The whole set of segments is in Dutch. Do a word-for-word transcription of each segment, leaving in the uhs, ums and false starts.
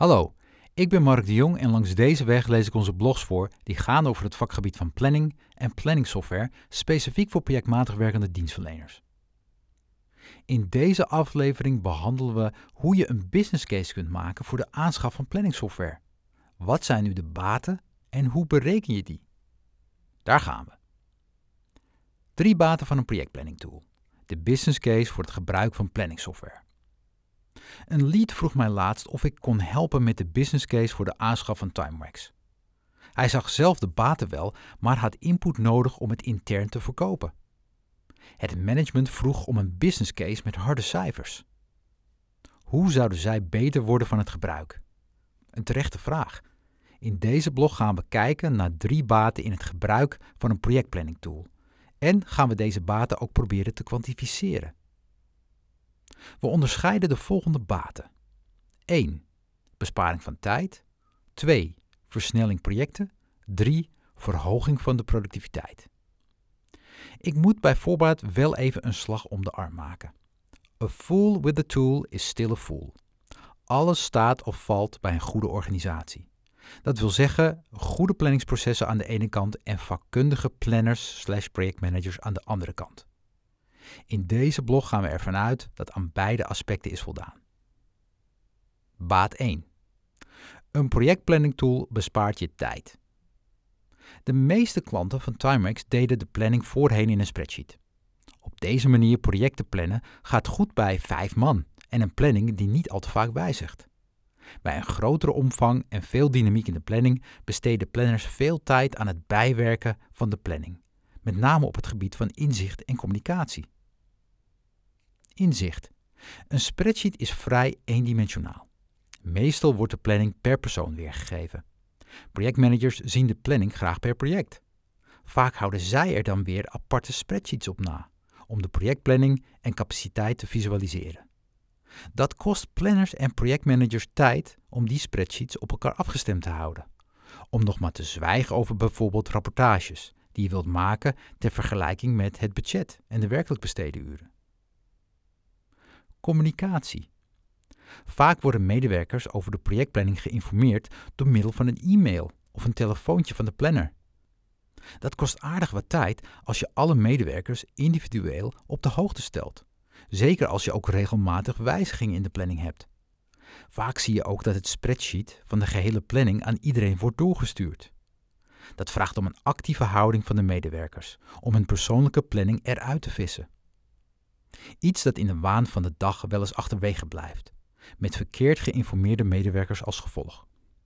Hallo, ik ben Mark de Jong en langs deze weg lees ik onze blogs voor die gaan over het vakgebied van planning en planningsoftware, specifiek voor projectmatig werkende dienstverleners. In deze aflevering behandelen we hoe je een business case kunt maken voor de aanschaf van planningsoftware. Wat zijn nu de baten en hoe bereken je die? Daar gaan we. Drie baten van een projectplanning tool. De business case voor het gebruik van planningsoftware. Een lead vroeg mij laatst of ik kon helpen met de business case voor de aanschaf van TimeWax. Hij zag zelf de baten wel, maar had input nodig om het intern te verkopen. Het management vroeg om een business case met harde cijfers. Hoe zouden zij beter worden van het gebruik? Een terechte vraag. In deze blog gaan we kijken naar drie baten in het gebruik van een projectplanning tool. En gaan we deze baten ook proberen te kwantificeren. We onderscheiden de volgende baten. één. Besparing van tijd. twee. Versnelling projecten. drie. Verhoging van de productiviteit. Ik moet bij voorbaat wel even een slag om de arm maken. A fool with the tool is still a fool. Alles staat of valt bij een goede organisatie. Dat wil zeggen, goede planningsprocessen aan de ene kant en vakkundige planners slash projectmanagers aan de andere kant. In deze blog gaan we ervan uit dat aan beide aspecten is voldaan. Baat één. Een projectplanning tool bespaart je tijd. De meeste klanten van TimeWax deden de planning voorheen in een spreadsheet. Op deze manier projecten plannen gaat goed bij vijf man en een planning die niet al te vaak wijzigt. Bij een grotere omvang en veel dynamiek in de planning besteden planners veel tijd aan het bijwerken van de planning, met name op het gebied van inzicht en communicatie. Inzicht. Een spreadsheet is vrij eendimensionaal. Meestal wordt de planning per persoon weergegeven. Projectmanagers zien de planning graag per project. Vaak houden zij er dan weer aparte spreadsheets op na, om de projectplanning en capaciteit te visualiseren. Dat kost planners en projectmanagers tijd om die spreadsheets op elkaar afgestemd te houden. Om nog maar te zwijgen over bijvoorbeeld rapportages die je wilt maken ter vergelijking met het budget en de werkelijk bestede uren. Communicatie. Vaak worden medewerkers over de projectplanning geïnformeerd door middel van een e-mail of een telefoontje van de planner. Dat kost aardig wat tijd als je alle medewerkers individueel op de hoogte stelt. Zeker als je ook regelmatig wijzigingen in de planning hebt. Vaak zie je ook dat het spreadsheet van de gehele planning aan iedereen wordt doorgestuurd. Dat vraagt om een actieve houding van de medewerkers, om hun persoonlijke planning eruit te vissen. Iets dat in de waan van de dag wel eens achterwege blijft, met verkeerd geïnformeerde medewerkers als gevolg.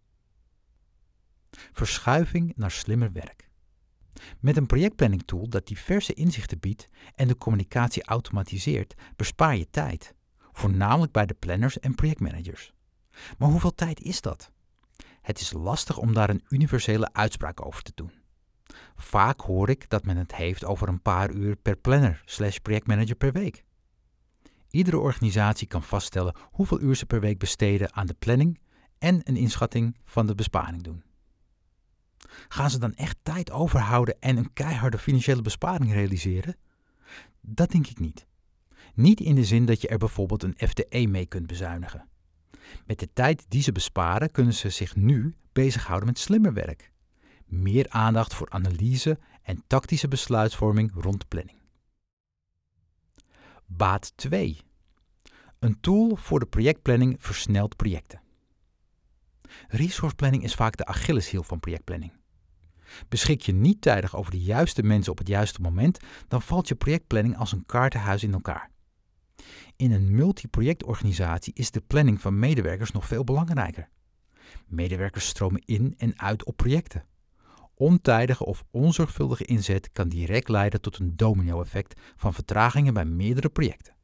Verschuiving naar slimmer werk. Met een projectplanning tool dat diverse inzichten biedt en de communicatie automatiseert, bespaar je tijd, voornamelijk bij de planners en projectmanagers. Maar hoeveel tijd is dat? Het is lastig om daar een universele uitspraak over te doen. Vaak hoor ik dat men het heeft over een paar uur per planner slash projectmanager per week. Iedere organisatie kan vaststellen hoeveel uur ze per week besteden aan de planning en een inschatting van de besparing doen. Gaan ze dan echt tijd overhouden en een keiharde financiële besparing realiseren? Dat denk ik niet. Niet in de zin dat je er bijvoorbeeld een F T E mee kunt bezuinigen. Met de tijd die ze besparen kunnen ze zich nu bezighouden met slimmer werk. Meer aandacht voor analyse en tactische besluitvorming rond planning. Baat twee. Een tool voor de projectplanning versnelt projecten. Resource planning is vaak de Achilleshiel van projectplanning. Beschik je niet tijdig over de juiste mensen op het juiste moment, dan valt je projectplanning als een kaartenhuis in elkaar. In een multiprojectorganisatie is de planning van medewerkers nog veel belangrijker. Medewerkers stromen in en uit op projecten. Ontijdige of onzorgvuldige inzet kan direct leiden tot een domino-effect van vertragingen bij meerdere projecten.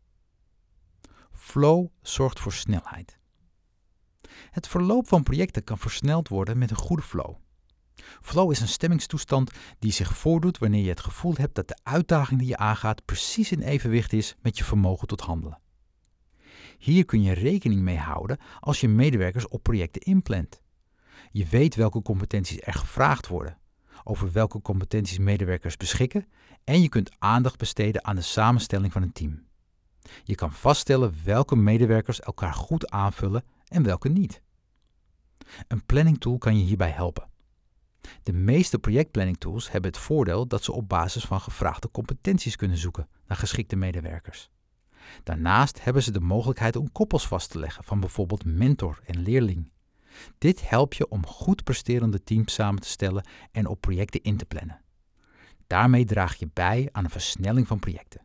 Flow zorgt voor snelheid. Het verloop van projecten kan versneld worden met een goede flow. Flow is een stemmingstoestand die zich voordoet wanneer je het gevoel hebt dat de uitdaging die je aangaat precies in evenwicht is met je vermogen tot handelen. Hier kun je rekening mee houden als je medewerkers op projecten inplant. Je weet welke competenties er gevraagd worden, over welke competenties medewerkers beschikken en je kunt aandacht besteden aan de samenstelling van een team. Je kan vaststellen welke medewerkers elkaar goed aanvullen en welke niet. Een planning tool kan je hierbij helpen. De meeste projectplanning tools hebben het voordeel dat ze op basis van gevraagde competenties kunnen zoeken naar geschikte medewerkers. Daarnaast hebben ze de mogelijkheid om koppels vast te leggen van bijvoorbeeld mentor en leerling. Dit helpt je om goed presterende teams samen te stellen en op projecten in te plannen. Daarmee draag je bij aan een versnelling van projecten.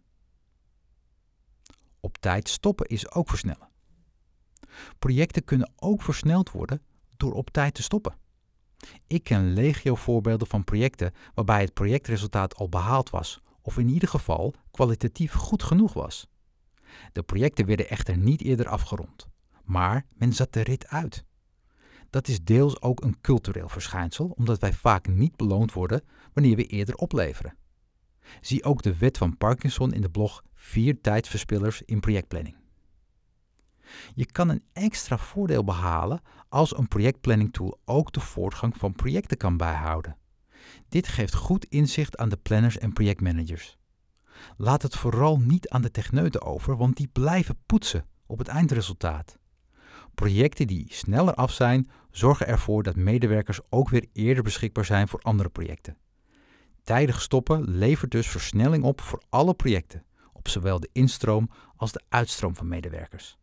Op tijd stoppen is ook versnellen. Projecten kunnen ook versneld worden door op tijd te stoppen. Ik ken legio voorbeelden van projecten waarbij het projectresultaat al behaald was of in ieder geval kwalitatief goed genoeg was. De projecten werden echter niet eerder afgerond, maar men zat de rit uit. Dat is deels ook een cultureel verschijnsel, omdat wij vaak niet beloond worden wanneer we eerder opleveren. Zie ook de wet van Parkinson in de blog vier tijdsverspillers in projectplanning. Je kan een extra voordeel behalen als een projectplanning tool ook de voortgang van projecten kan bijhouden. Dit geeft goed inzicht aan de planners en projectmanagers. Laat het vooral niet aan de techneuten over, want die blijven poetsen op het eindresultaat. Projecten die sneller af zijn, zorgen ervoor dat medewerkers ook weer eerder beschikbaar zijn voor andere projecten. Tijdig stoppen levert dus versnelling op voor alle projecten, op zowel de instroom als de uitstroom van medewerkers.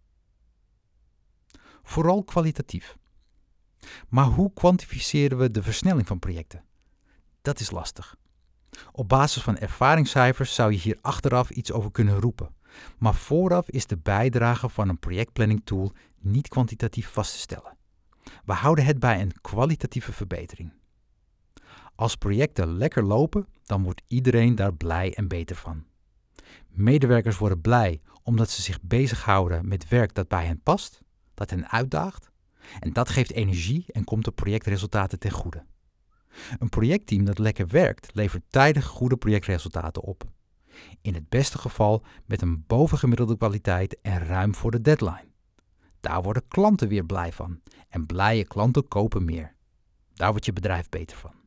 Vooral kwalitatief. Maar hoe kwantificeren we de versnelling van projecten? Dat is lastig. Op basis van ervaringscijfers zou je hier achteraf iets over kunnen roepen, maar vooraf is de bijdrage van een projectplanning tool niet kwantitatief vast te stellen. We houden het bij een kwalitatieve verbetering. Als projecten lekker lopen, dan wordt iedereen daar blij en beter van. Medewerkers worden blij omdat ze zich bezighouden met werk dat bij hen past, dat hen uitdaagt, en dat geeft energie en komt de projectresultaten ten goede. Een projectteam dat lekker werkt, levert tijdig goede projectresultaten op. In het beste geval met een bovengemiddelde kwaliteit en ruim voor de deadline. Daar worden klanten weer blij van en blije klanten kopen meer. Daar wordt je bedrijf beter van.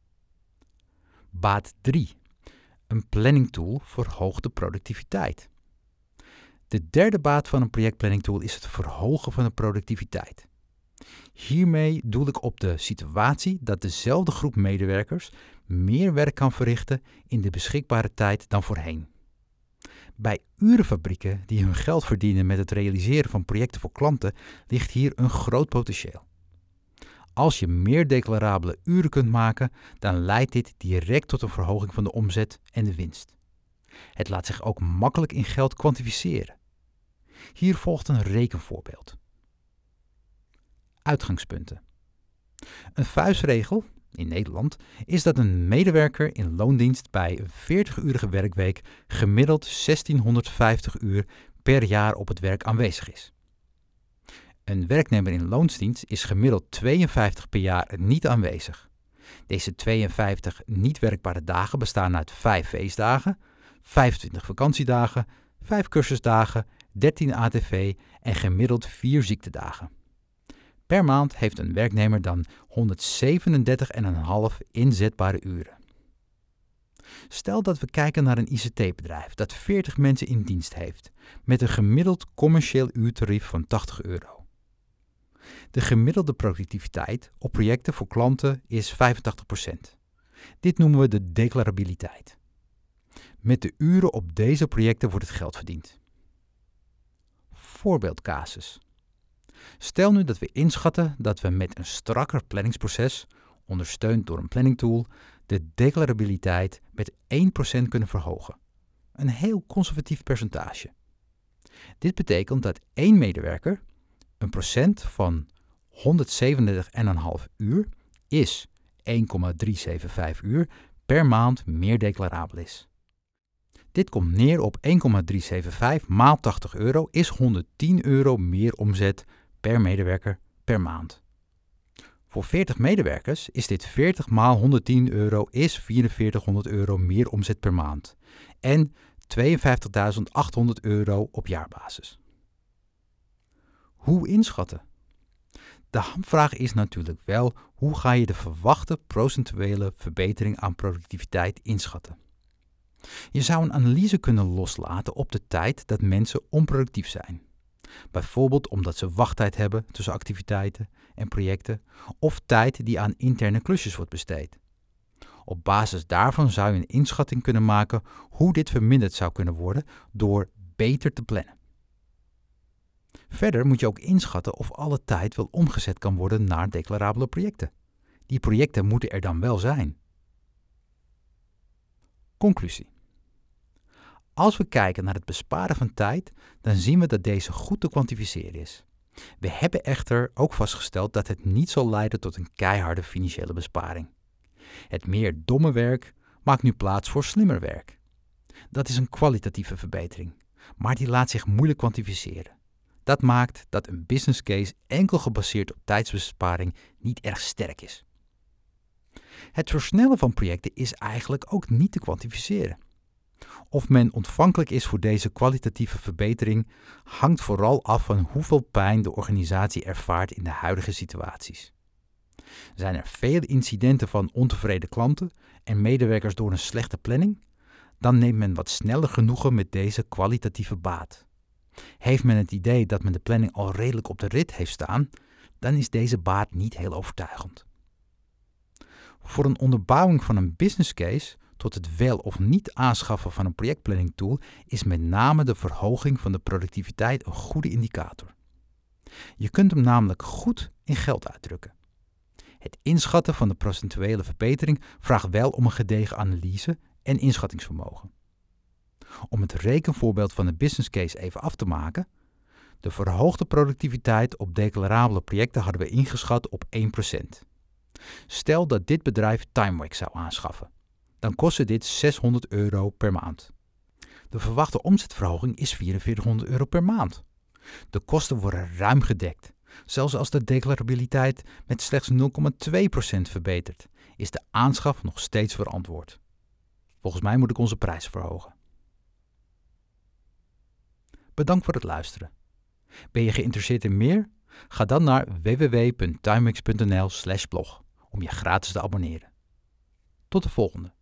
Baat drie. Een planning tool verhoogt de productiviteit. De derde baat van een projectplanning tool is het verhogen van de productiviteit. Hiermee doel ik op de situatie dat dezelfde groep medewerkers meer werk kan verrichten in de beschikbare tijd dan voorheen. Bij urenfabrieken die hun geld verdienen met het realiseren van projecten voor klanten ligt hier een groot potentieel. Als je meer declarabele uren kunt maken, dan leidt dit direct tot een verhoging van de omzet en de winst. Het laat zich ook makkelijk in geld kwantificeren. Hier volgt een rekenvoorbeeld. Uitgangspunten. Een vuistregel in Nederland is dat een medewerker in loondienst bij een veertig-urige werkweek gemiddeld zestienhonderdvijftig uur per jaar op het werk aanwezig is. Een werknemer in loonsdienst is gemiddeld tweeënvijftig per jaar niet aanwezig. Deze tweeënvijftig niet werkbare dagen bestaan uit vijf feestdagen, vijfentwintig vakantiedagen, vijf cursusdagen, dertien A T V en gemiddeld vier ziektedagen. Per maand heeft een werknemer dan honderdzevenendertig komma vijf inzetbare uren. Stel dat we kijken naar een I C T-bedrijf dat veertig mensen in dienst heeft, met een gemiddeld commercieel uurtarief van tachtig euro. De gemiddelde productiviteit op projecten voor klanten is vijfentachtig procent. Dit noemen we de declarabiliteit. Met de uren op deze projecten wordt het geld verdiend. Voorbeeldcasus. Stel nu dat we inschatten dat we met een strakker planningsproces, ondersteund door een planning tool, de declarabiliteit met één procent kunnen verhogen. Een heel conservatief percentage. Dit betekent dat één medewerker een procent van honderdzevenendertig komma vijf uur is één komma driehonderdzevenenvijftig uur per maand meer declarabel is. Dit komt neer op één komma driehonderdzevenenvijftig maal tachtig euro is honderdtien euro meer omzet per medewerker per maand. Voor veertig medewerkers is dit veertig maal honderdtien euro is vierenveertighonderd euro meer omzet per maand en tweeënvijftigduizend achthonderd euro op jaarbasis. Hoe inschatten? De hamvraag is natuurlijk wel, hoe ga je de verwachte procentuele verbetering aan productiviteit inschatten? Je zou een analyse kunnen loslaten op de tijd dat mensen onproductief zijn. Bijvoorbeeld omdat ze wachttijd hebben tussen activiteiten en projecten of tijd die aan interne klusjes wordt besteed. Op basis daarvan zou je een inschatting kunnen maken hoe dit verminderd zou kunnen worden door beter te plannen. Verder moet je ook inschatten of alle tijd wel omgezet kan worden naar declarabele projecten. Die projecten moeten er dan wel zijn. Conclusie. Als we kijken naar het besparen van tijd, dan zien we dat deze goed te kwantificeren is. We hebben echter ook vastgesteld dat het niet zal leiden tot een keiharde financiële besparing. Het meer domme werk maakt nu plaats voor slimmer werk. Dat is een kwalitatieve verbetering, maar die laat zich moeilijk kwantificeren. Dat maakt dat een business case enkel gebaseerd op tijdsbesparing niet erg sterk is. Het versnellen van projecten is eigenlijk ook niet te kwantificeren. Of men ontvankelijk is voor deze kwalitatieve verbetering hangt vooral af van hoeveel pijn de organisatie ervaart in de huidige situaties. Zijn er vele incidenten van ontevreden klanten en medewerkers door een slechte planning? Dan neemt men wat sneller genoegen met deze kwalitatieve baat. Heeft men het idee dat men de planning al redelijk op de rit heeft staan, dan is deze baat niet heel overtuigend. Voor een onderbouwing van een business case tot het wel of niet aanschaffen van een projectplanning tool is met name de verhoging van de productiviteit een goede indicator. Je kunt hem namelijk goed in geld uitdrukken. Het inschatten van de procentuele verbetering vraagt wel om een gedegen analyse en inschattingsvermogen. Om het rekenvoorbeeld van de business case even af te maken, de verhoogde productiviteit op declarabele projecten hadden we ingeschat op één procent. Stel dat dit bedrijf TimeWax zou aanschaffen, dan kostte dit zeshonderd euro per maand. De verwachte omzetverhoging is vierenveertighonderd euro per maand. De kosten worden ruim gedekt. Zelfs als de declarabiliteit met slechts nul komma twee procent verbetert, is de aanschaf nog steeds verantwoord. Volgens mij moet ik onze prijs verhogen. Bedankt voor het luisteren. Ben je geïnteresseerd in meer? Ga dan naar w w w punt timewax punt n l slash blog om je gratis te abonneren. Tot de volgende.